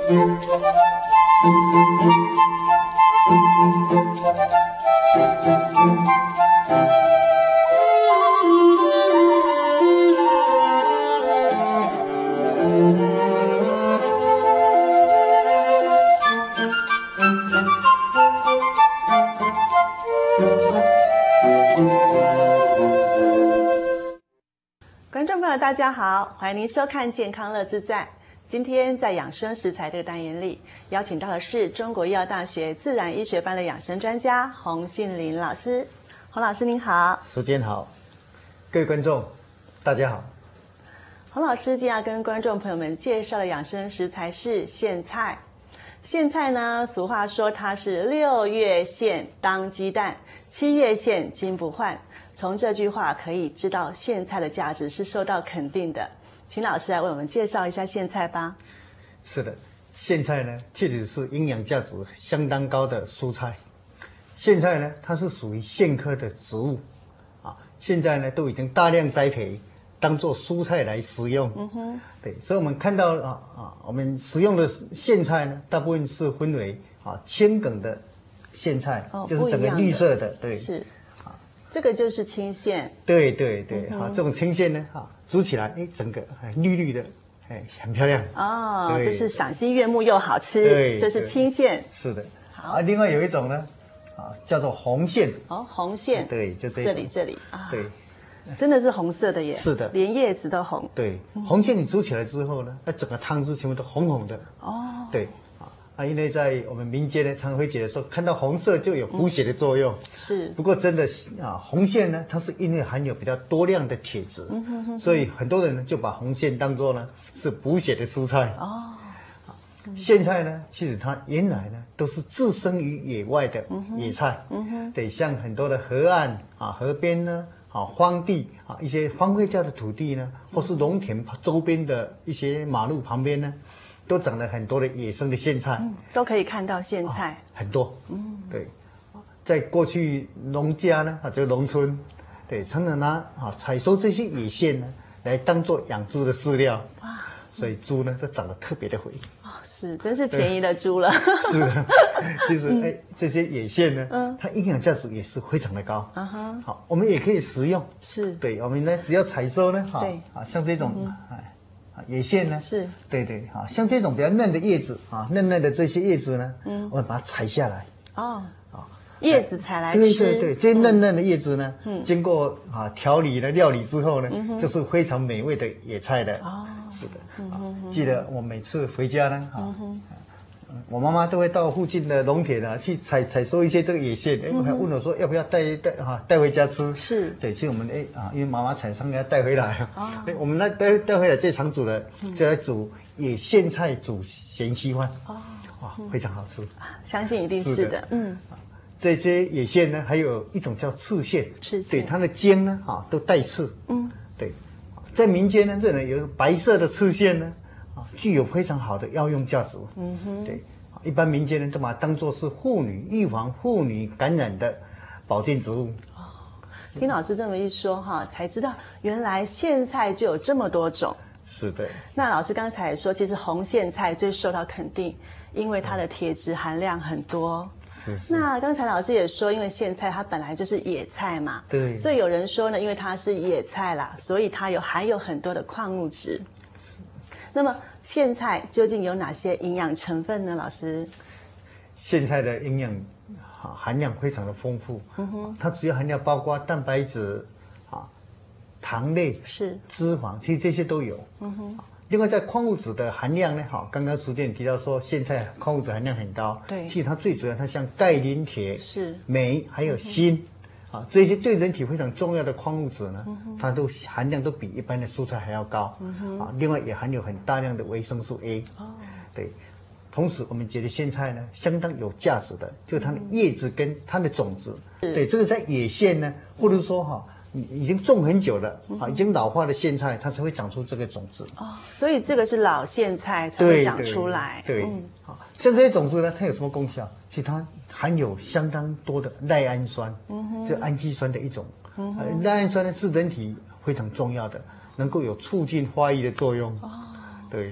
观众朋友大家好，欢迎您收看健康乐自在。今天在养生食材这个单元里，邀请到的是中国医药大学自然医学班的养生专家洪信林老师。洪老师您好。 时间好，各位观众大家好。 洪老师今天要跟观众朋友们介绍的养生食材是苋菜。苋菜呢，俗话说它是6月苋当鸡蛋，7月苋金不换。从这句话可以知道苋菜的价值是受到肯定的。请老师来为我们介绍一下苋菜吧。 是的，苋菜呢确实是营养价值相当高的蔬菜。苋菜呢，它是属于苋科的植物，现在呢都已经大量栽培，当做蔬菜来食用。对，所以我们看到我们食用的苋菜呢，大部分是分为青梗的苋菜，就是整个绿色的，对， 是。这个就是青苋， 对对对，这种青苋呢，煮起来，整个绿绿的，很漂亮哦，就是赏心悦目又好吃， 对， 这是青苋。 是的，好，另外有一种呢，叫做红苋， 哦，红苋， 对，就这里啊， 对， 真的是红色的耶， 是的， 连叶子都红。 对，红苋你煮起来之后呢，那整个汤汁全部都红红的，哦，对。因为在我们民间呢，常会觉得说，看到红色就有补血的作用。是。不过真的红苋呢，它是因为含有比较多量的铁质，所以很多人呢就把红苋当作呢是补血的蔬菜。哦。苋菜呢，其实它原来呢都是自生于野外的野菜。对，像很多的河岸河边呢荒地一些荒废掉的土地呢，或是农田周边的一些马路旁边呢。都长了很多的野生的苋菜， 都可以看到苋菜， 很多。对，在过去农家呢，就农村，对，常常拿采收这些野苋呢，来当做养猪的饲料。哇，所以猪呢，都长得特别的肥。 是，真是便宜的猪了。 是的，其实这些野苋呢，它营养价值也是非常的高。好，我们也可以食用。是，对，我们呢，只要采收呢，像这种野苋呢，是对对，像这种比较嫩的叶子嫩嫩的这些叶子呢，我们把它采下来。 叶子采来吃。 对对对，这些嫩嫩的叶子呢，经过调理呢、料理之后呢，就是非常美味的野菜的。是的，记得我每次回家呢，我妈妈都会到附近的农田去采收一些这个野苋，还问我说要不要带回家吃。是，对，其实我们因为妈妈采上要带回来，我们带回来最常煮的就来煮野苋菜煮咸稀饭。哇，非常好吃。 相信一定是的。 这些野苋呢，还有一种叫刺苋，对，它的尖呢都带刺。对，在民间呢，这里有白色的刺苋呢。具有非常好的药用价值。对，一般民间人都把它当作是预防妇女感染的保健植物。 听老师这么一说才知道原来苋菜就有这么多种。 是的。 那老师刚才也说，其实红苋菜最受到肯定，因为它的铁质含量很多。是。那刚才老师也说，因为苋菜它本来就是野菜嘛，对，所以有人说呢，因为它是野菜啦，所以它含有很多的矿物质。那么苋菜究竟有哪些营养成分呢？老师， 苋菜的营养含量非常的丰富，它主要含量包括蛋白质糖类、脂肪，其实这些都有。另外在矿物质的含量呢，刚刚苏建提到说苋菜矿物质含量很高，对，其实它最主要它像钙、磷、铁、镁还有锌。这些对人体非常重要的矿物质呢，它都含量都比一般的蔬菜还要高。另外也含有很大量的维生素 A。对，同时我们觉得苋菜呢相当有价值的，就是它的叶子跟它的种子。对，这个在野苋呢，或者说已经种很久了已经老化的苋菜，它才会长出这个种子。 所以这个是老苋菜才会长出来。 对，像这些种子呢，它有什么功效？其实它含有相当多的赖氨酸，这氨基酸的一种。赖氨酸呢是人体非常重要的，能够有促进发育的作用。对，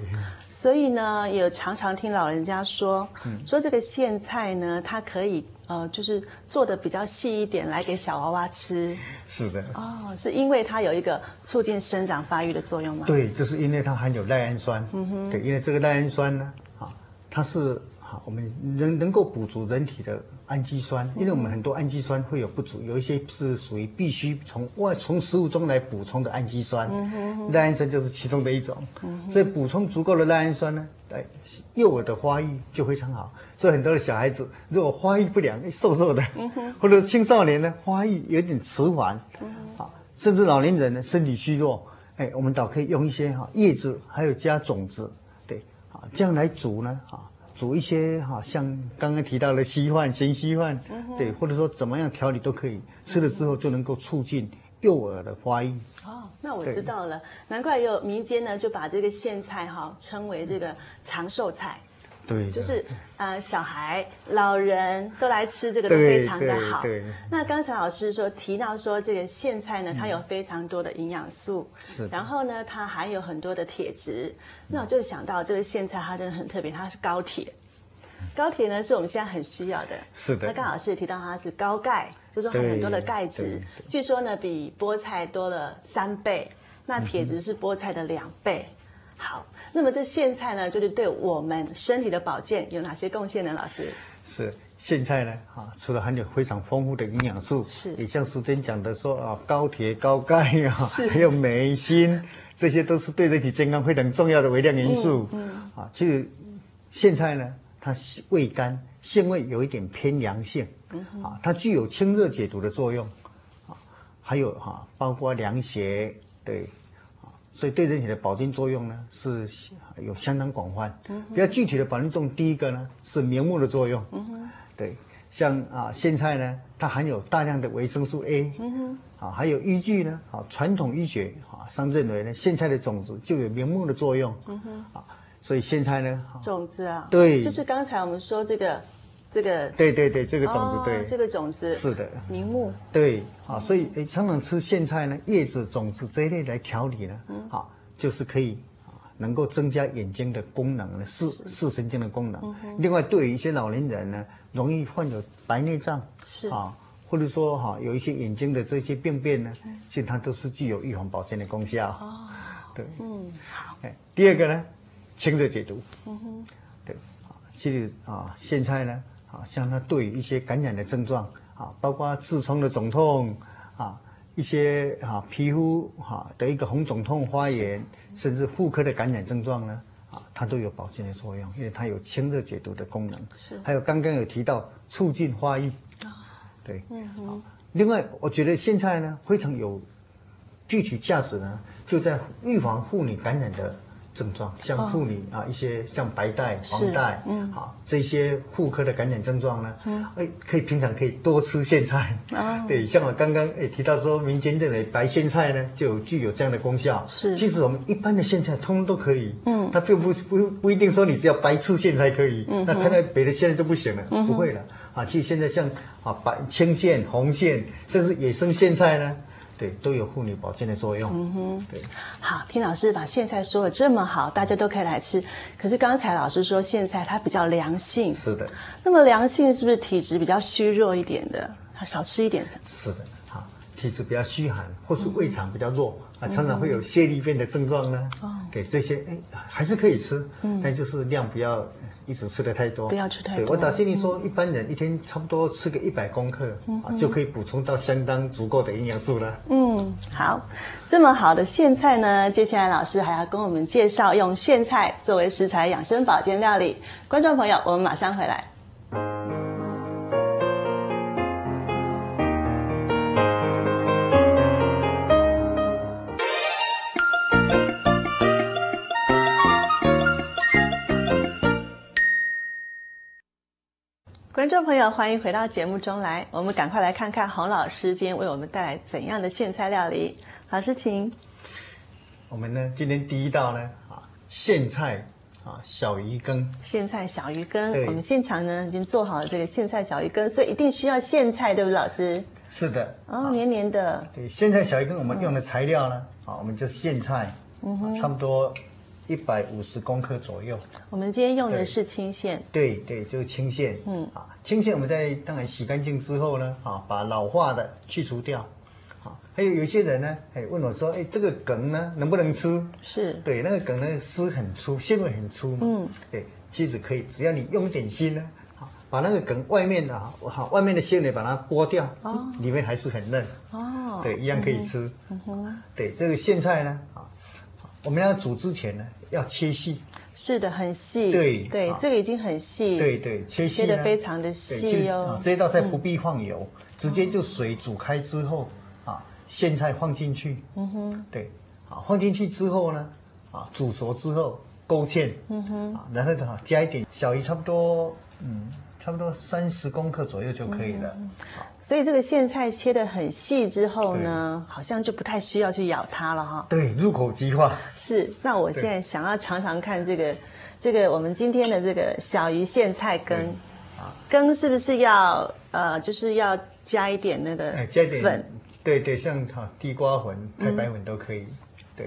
所以呢，也常常听老人家说，说这个苋菜呢，它可以就是做的比较细一点，来给小娃娃吃。 是的。 哦，是因为它有一个促进生长发育的作用吗？ 对，就是因为它含有赖氨酸。对，因为这个赖氨酸呢，它是我们能够补足人体的氨基酸，因为我们很多氨基酸会有不足，有一些是属于必须从食物中来补充的氨基酸，赖氨酸就是其中的一种。所以补充足够的赖氨酸呢，幼儿的发育就非常好。所以很多的小孩子如果发育不良，瘦瘦的，或者青少年呢发育有点迟缓，甚至老年人呢身体虚弱，我们倒可以用一些叶子，还有加种子，对，这样来煮呢，煮一些像刚刚提到的稀饭、咸稀饭，对，或者说怎么样调理都可以，吃了之后就能够促进幼儿的发育。 哦，那我知道了，难怪有民间呢就把这个苋菜称为这个长寿菜。对，就是小孩、老人都来吃这个都非常的好。对。那刚才老师提到说这个苋菜呢，它有非常多的营养素，然后呢，它含有很多的铁质。那我就想到这个苋菜，它真的很特别，它是高铁。高铁呢是我们现在很需要的。是的。那刚老师也提到它是高钙，就是说很多的钙质，据说呢比菠菜多了3倍，那铁质是菠菜的2倍。好，那么这苋菜呢，就是对我们身体的保健有哪些贡献呢？老师？是苋菜呢，除了含有非常丰富的营养素，也像书中讲的说高铁、高钙还有镁、锌，这些都是对人体健康非常重要的微量元素。其实苋菜呢，它味甘，性味有一点偏凉性，它具有清热解毒的作用，还有包括凉血，对。所以对人体的保健作用呢是有相当广泛。比较具体的保健作用，第一个呢是明目的作用。对，像苋菜呢，它含有大量的维生素 A。还有依据呢，传统医学上认为呢，苋菜的种子就有明目的作用。所以苋菜呢，种子对，就是刚才我们说这个。对，这个种子，对，这个种子是的，明目，对，所以常常吃苋菜呢，叶子、种子这一类来调理呢，就是可以能够增加眼睛的功能，视神经的功能。另外，对于一些老年人呢，容易患有白内障，是或者说有一些眼睛的这些病变呢，其实它都是具有预防保健的功效。对，好。第二个呢，清热解毒。对，其实苋菜呢。像它对于一些感染的症状包括痔疮的肿痛一些皮肤的一个红肿痛发炎，甚至妇科的感染症状呢它都有保健的作用，因为它有清热解毒的功能。是，还有刚刚有提到促进发育。对，另外我觉得苋菜呢非常有具体价值呢，就在预防妇女感染的症状，像妇女一些像白带、黄带，这些妇科的感染症状呢，平常可以多吃苋菜。对，像我刚刚提到说，民间认为白苋菜呢就具有这样的功效。是，其实我们一般的苋菜通通都可以。它并不一定说你只要白醋苋菜可以，那看到别的苋菜就不行了，不会了。其实现在像青苋、红苋，甚至野生苋菜呢。对，都有妇女保健的作用。对，好，听老师把苋菜说的这么好，大家都可以来吃。可是刚才老师说苋菜它比较凉性，是的。那么凉性是不是体质比较虚弱一点的，它少吃一点？是的，体质比较虚寒，或是胃肠比较弱常常会有泻痢便的症状呢。对，这些还是可以吃，但就是量不要一直吃的太多，不要吃太多。对，我建议说，一般人一天差不多吃个100公克就可以补充到相当足够的营养素了。好，这么好的苋菜呢，接下来老师还要跟我们介绍用苋菜作为食材养生保健料理。观众朋友，我们马上回来。观众朋友，欢迎回到节目中来。我们赶快来看看洪老师今天为我们带来怎样的苋菜料理。老师，请。我们呢，今天第一道呢，苋菜小鱼羹。苋菜小鱼羹，我们现场呢已经做好了这个苋菜小鱼羹，所以一定需要苋菜，对不对，老师？是的。黏黏的。对，苋菜小鱼羹我们用的材料呢，我们就苋菜，差不多 150公克左右。 我们今天用的是青苋。 对，就是青苋。青苋我们当然洗干净之后呢，把老化的去除掉。还有些人呢，问我说，这个梗呢能不能吃？ 是。对， 那个梗呢丝很粗，纤维很粗嘛。对，其实可以，只要你用点心呢，把那个梗外面的纤维把它剥掉，里面还是很嫩。对，一样可以吃。对，这个苋菜呢，我们要煮之前呢要切细。 是的，很细。对，这个已经很细。 对，切得非常的细哦。 这道菜不必放油，直接就水煮开之后，苋菜放进去。对，放进去之后呢，煮熟之后勾芡。然后加一点小鱼，差不多30公克左右就可以了。 所以这个苋菜切得很细之后呢，好像就不太需要去咬它了哈。 对，入口即化。 是，那我现在想要尝尝看这个我们今天的这个小鱼苋菜羹，羹是不是要就是要加一点那个粉？ 对，像地瓜粉、太白粉都可以。对，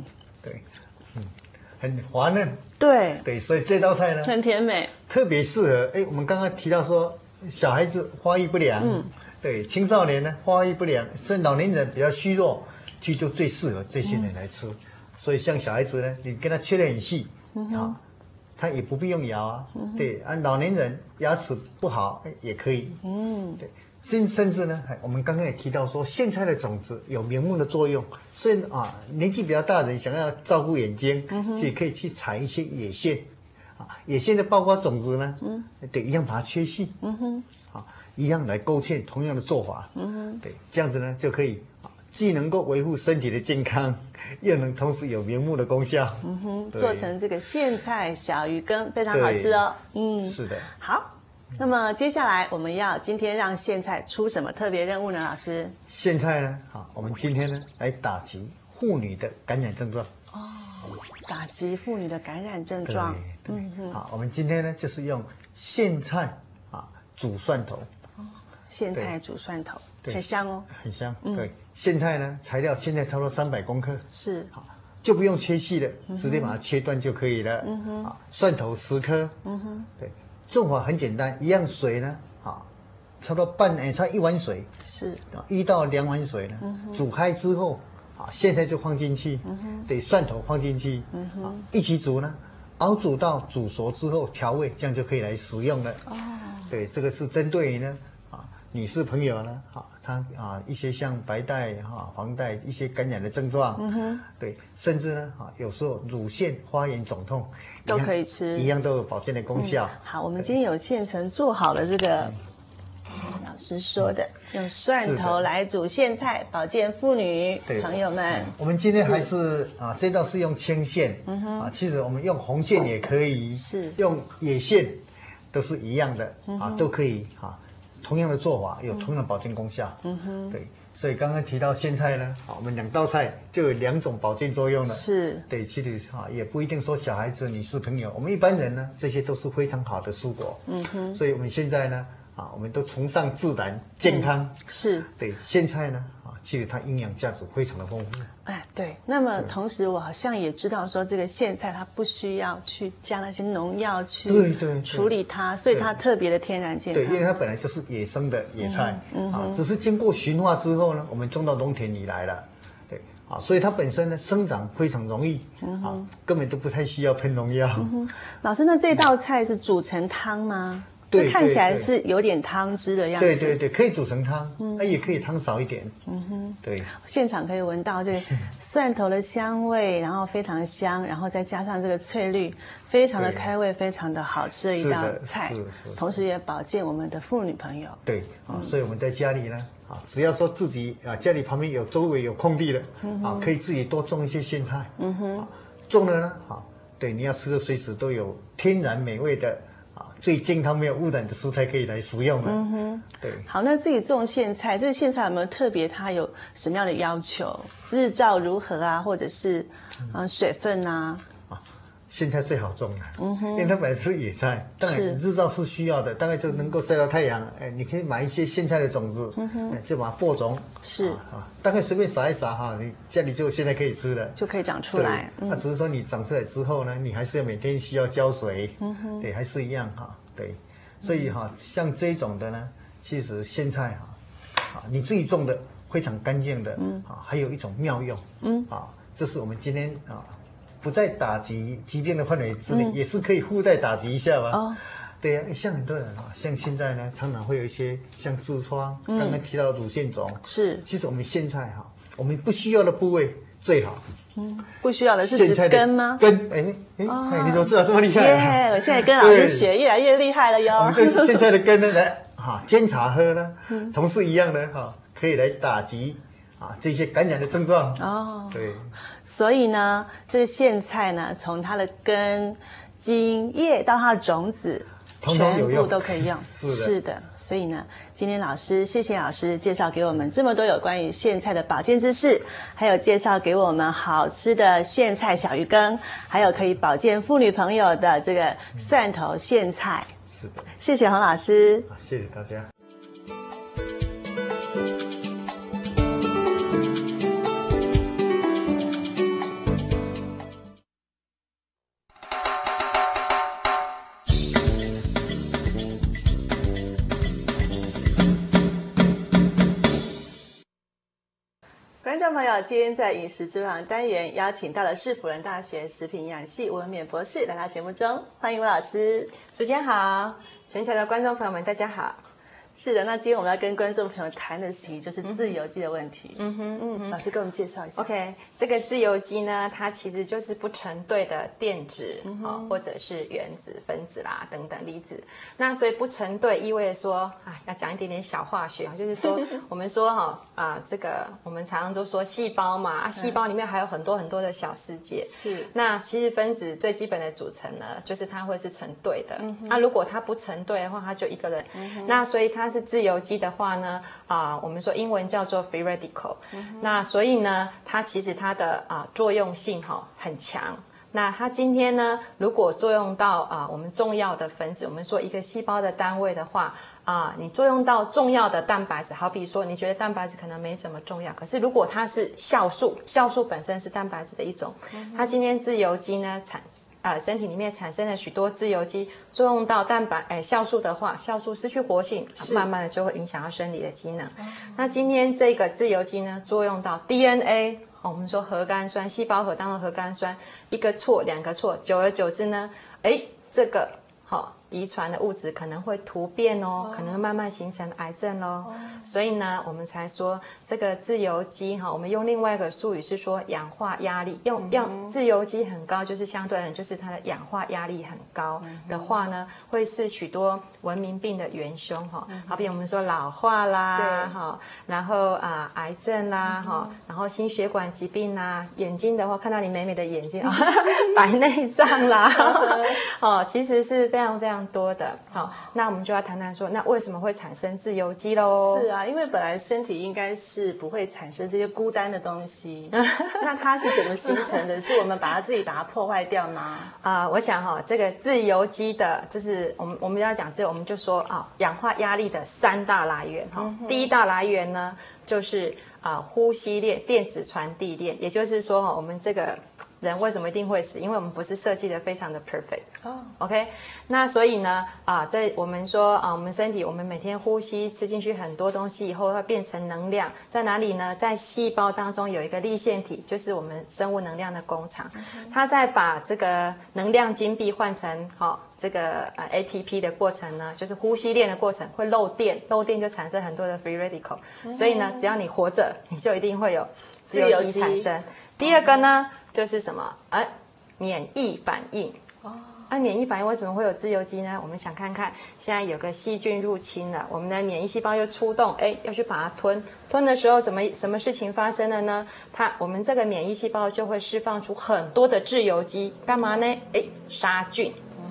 很滑嫩。对，所以这道菜呢很甜美， 特别适合。我们刚刚提到说小孩子发育不良，对，青少年呢发育不良，甚至老年人比较虚弱，其实就最适合这些人来吃。所以像小孩子呢，你跟他切得很细，他也不必用摇啊。对，老年人牙齿不好也可以。对。甚至呢，我们刚刚也提到说，苋菜的种子有明目的作用，所以年纪比较大的人想要照顾眼睛，所以可以去采一些野苋，野苋的包括种子呢，对，一样把它切细，一样来勾芡，同样的做法，对，这样子呢就可以既能够维护身体的健康，又能同时有明目的功效， 做成这个苋菜小鱼羹，非常好吃哦。 是的， 好。那么接下来我们要今天让苋菜出什么特别任务呢？老师， 苋菜呢，我们今天呢来打击妇女的感染症状。 打击妇女的感染症状。 我们今天呢就是用苋菜煮蒜头。 苋菜煮蒜头，很香哦。 很香。对，苋菜呢材料现在差不多300公克。 是。 就不用切细了，直接把它切断就可以了。蒜头10颗。对。做法很简单，一样水呢，差不多差1碗水， 是 1到2碗水呢，煮开之后，苋菜就放进去，对，蒜头放进去，一起煮呢，熬煮到煮熟之后调味，这样就可以来食用了。对，这个是针对于呢，女士朋友呢，她一些像白带黄带一些感染的症状，对，甚至呢有时候乳腺发炎肿痛都可以吃， 一样都有保健的功效。 好，我们今天有现成做好了这个老师说的，用蒜头来煮苋菜，保健妇女朋友们。 我们今天还是这道是用青苋，其实我们用红苋也可以， 是用野苋都是一样的都可以同样的做法有同样的保健功效。对，所以刚刚提到苋菜呢，我们2道菜就有2种保健作用了。 是， 对，其实也不一定说小孩子、女士朋友，我们一般人呢，这些都是非常好的蔬果。所以我们现在呢，我们都崇尚自然健康。 是， 对，苋菜呢，其实它营养价值非常的丰富。 对。那么同时，我好像也知道说，这个苋菜它不需要去加那些农药去处理它，所以它特别的天然健康。 对，因为它本来就是野生的野菜，只是经过驯化之后呢，我们种到农田里来了。对，所以它本身呢生长非常容易，根本都不太需要喷农药。 老师，那这道菜是煮成汤吗？对，看起来是有点汤汁的样子。 对，可以煮成汤，也可以汤少一点。对。 现场可以闻到这个蒜头的香味，然后非常香，然后再加上这个翠绿，非常的开胃，非常的好吃的一道菜。是。同时也保健我们的妇女朋友。 对所以我们在家里呢，只要说自己家里旁边周围有空地了，可以自己多种一些苋菜。种了呢，对，你要吃的随时都有天然美味的。最健康没有污染的蔬菜可以来食用了。对。 好，那自己种苋菜，这个苋菜有没有特别？它有什么样的要求？日照如何啊，或者是水分啊？ 苋菜最好种了，因为它本来是野菜，当然日照是需要的，大概就能够晒到太阳。你可以买一些苋菜的种子，就把它播种， 是大概随便撒一撒哈，你家里就现在可以吃了， 就可以长出来。 它只是说你长出来之后呢，你还是要每天需要浇水，对，还是一样哈，对，所以像这种的呢，其实苋菜你自己种的非常干净的，还有一种妙用，这是我们今天不在打击疾病的范围之内，也是可以附带打击一下吧。对呀，像很多人像现在呢，常常会有一些像痔疮，刚刚提到的乳腺肿， 是。 其实我们苋菜我们不需要的部位最好。 不需要的是指根吗？ 根，你怎么知道这么厉害？ 耶，我现在跟老师学越来越厉害了哟。 我们这苋菜的根呢，来煎茶喝呢，同时一样的可以来打击这些感染的症状。对。 所以呢，这苋菜呢，从它的根、茎、叶到它的种子，全部都可以用。是的。所以呢，今天谢谢老师介绍给我们这么多有关于苋菜的保健知识，还有介绍给我们好吃的苋菜小鱼羹，还有可以保健妇女朋友的这个蒜头苋菜。 是的。 谢谢洪老师。 谢谢大家。 观众朋友，今天在饮食之王单元邀请到了市辅仁大学食品营养系吴文冕博士来到节目中，欢迎吴老师。 主持人好，全球的观众朋友们大家好。 是的，那今天我们要跟观众朋友谈的是就是自由基的问题。老师给我们介绍一下。 OK， 这个自由基呢，它其实就是不成对的电子或者是原子、分子啦等等粒子。那所以不成对意味着说要讲一点点小化学，就是说我们说这个我们常常都说细胞嘛，细胞里面还有很多很多的小世界。 是。那其实分子最基本的组成呢，就是它会是成对的。那如果它不成对的话，它就一个人。那所以它是自由基的话呢，我们说英文叫做 free radical。那所以呢，它其实它的作用性很强。那它今天呢，如果作用到我们重要的分子，我们说一个细胞的单位的话，你作用到重要的蛋白质，好比说你觉得蛋白质可能没什么重要，可是如果它是酵素，酵素本身是蛋白质的一种，它今天自由基呢身体里面产生了许多自由基，作用到酵素的话，酵素失去活性，慢慢的就会影响到生理的机能。那今天这个自由基呢，作用到 DNA。我们说核苷酸，细胞核当中核苷酸，一个错两个错，久而久之呢，这个遗传的物质可能会突变可能慢慢形成癌症所以呢，我们才说这个自由基我们用另外一个术语是说氧化压力，用自由基很高，就是相对的，就是它的氧化压力很高的话呢，会是许多文明病的元凶好比我们说老化啦然后癌症啦然后心血管疾病啦，眼睛的话看到你美美的眼睛白内障啦其实是非常非常多的。那我们就要谈谈说，那为什么会产生自由基咯？ 是因为本来身体应该是不会产生这些孤单的东西那它是怎么形成的？是我们自己把它破坏掉吗？ 我想这个自由基的就是我们要讲这个，我们就说氧化压力的3大来源第一大来源呢就是呼吸链电子传递链，也就是说我们这个人为什么一定会死？因为我们不是设计的非常的 perfect。OK， 那所以呢，在我们说我们身体，我们每天呼吸吃进去很多东西以后，会变成能量，在哪里呢？在细胞当中有一个粒线体，就是我们生物能量的工厂，它在把这个能量金币换成这个ATP 的过程呢，就是呼吸链的过程会漏电，漏电就产生很多的 free radical。所以呢，只要你活着，你就一定会有自由基产生。第二个呢，就是什么？免疫反应。免疫反应为什么会有自由基呢？我们想看看，现在有个细菌入侵了，我们的免疫细胞又出动，要去把它吞的时候，什么事情发生了呢？我们这个免疫细胞就会释放出很多的自由基，干嘛呢？杀菌。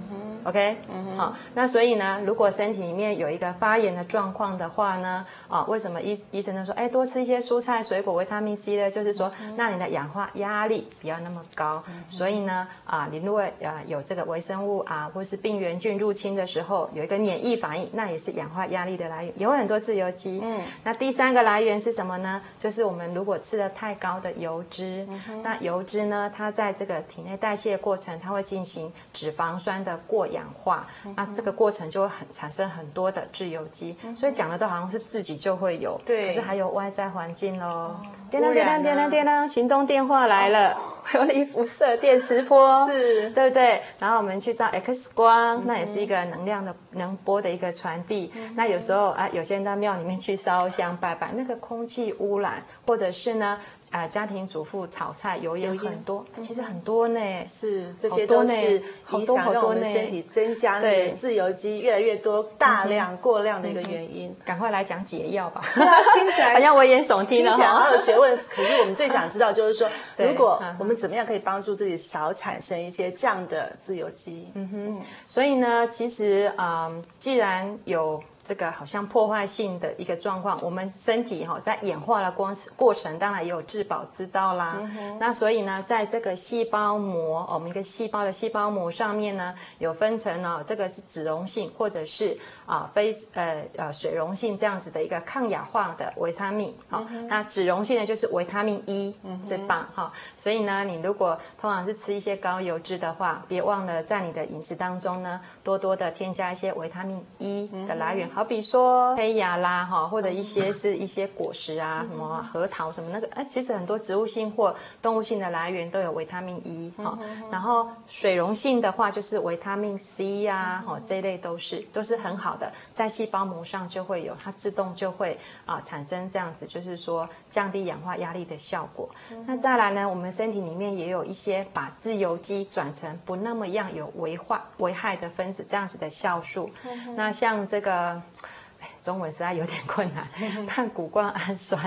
OK， 好，那所以呢，如果身体里面有一个发炎的状况的话呢，为什么医生都说，多吃一些蔬菜水果维他命 C 呢？就是说让你的氧化压力不要那么高。所以呢，你如果有这个微生物或是病原菌入侵的时候，有一个免疫反应，那也是氧化压力的来源，有很多自由基。那第3个来源是什么呢？就是我们如果吃了太高的油脂，那油脂呢，它在这个体内代谢过程，它会进行脂肪酸的过氧化，那这个过程就会产生很多的自由基。所以讲的都好像是自己就会有， 对， 可是还有外在环境咯。电铃，行动电话来了，有辐射电磁波， 是， 对不对？然后我们去照 X 光，那也是一个能波的一个传递。那有时候有些人到庙里面去烧香拜拜，那个空气污染，或者是呢家庭主妇炒菜油烟很多，其实很多呢。 是，这些都是影响让我们身体增加那个自由基越来越多、大量、过量的一个原因。 赶快来讲解药吧， 听起来好像危言耸听了， 听起来好有学问。可是我们最想知道就是说，如果我们怎么样可以帮助自己少产生一些这样的自由基？ 所以呢，其实既然有这个好像破坏性的一个状况，我们身体在演化的过程当然也有自保之道啦。那所以呢，在这个细胞膜，我们一个细胞的细胞膜上面呢，有分成这个是脂溶性或者是水溶性这样子的一个抗氧化的维他命。那脂溶性的就是维他命 E， 最棒哈。所以呢，你如果通常是吃一些高油脂的话，别忘了在你的饮食当中呢，多多的添加一些维他命 E 的来源。好比说胚芽啦，或者一些果实啊，什么核桃什么那个，其实很多植物性或动物性的来源都有维他命 E 然后水溶性的话就是维他命 C 啊，这一类都是很好的，在细胞膜上就会有，它自动就会产生这样子，就是说降低氧化压力的效果。那再来呢，我们身体里面也有一些把自由基转成不那么样有危害的分子，这样子的酵素。那像这个中文实在有点困难，半谷胱氨酸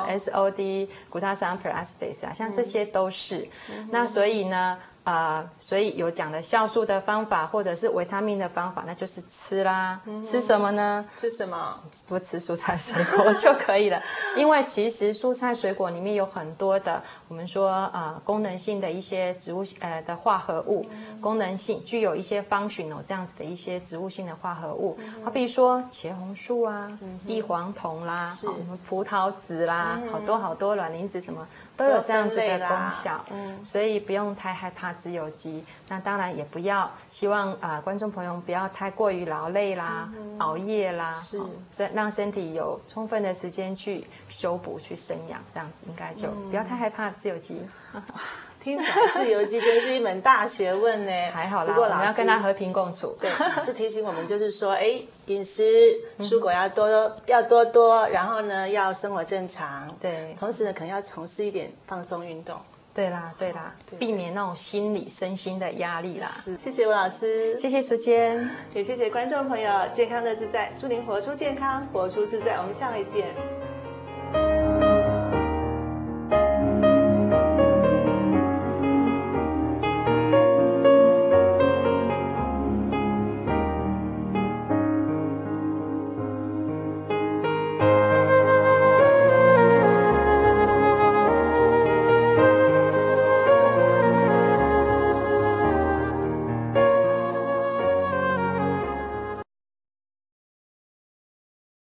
SOD、谷氨酸 peroxidase 像这些都是。那所以呢，所以有讲的酵素的方法，或者是维他命的方法，那就是吃啦。吃什么呢？ 吃什么？ 多吃蔬菜水果就可以了。因为其实蔬菜水果里面有很多的，我们说功能性的一些植物的化合物，功能性具有一些functional这样子的一些植物性的化合物，好比说茄红素啊、异黄酮啦、葡萄籽啦，好多卵磷脂什么都有这样子的功效。所以不用太害怕自由基。那当然也不要希望观众朋友不要太过于劳累啦、熬夜啦，所以让身体有充分的时间去修补、去生养，这样子应该就不要太害怕自由基。 听起来自由基真是一门大学问呢。 还好啦，我们要跟它和平共处。 对，老师提醒我们就是说，饮食蔬果要多，然后呢要生活正常， 对， 同时呢可能要从事一点放松运动。 对啦，避免那种心理身心的压力啦。 谢谢吴老师， 谢谢淑娟， 也谢谢观众朋友，健康的自在，祝您活出健康，活出自在。我们下回见。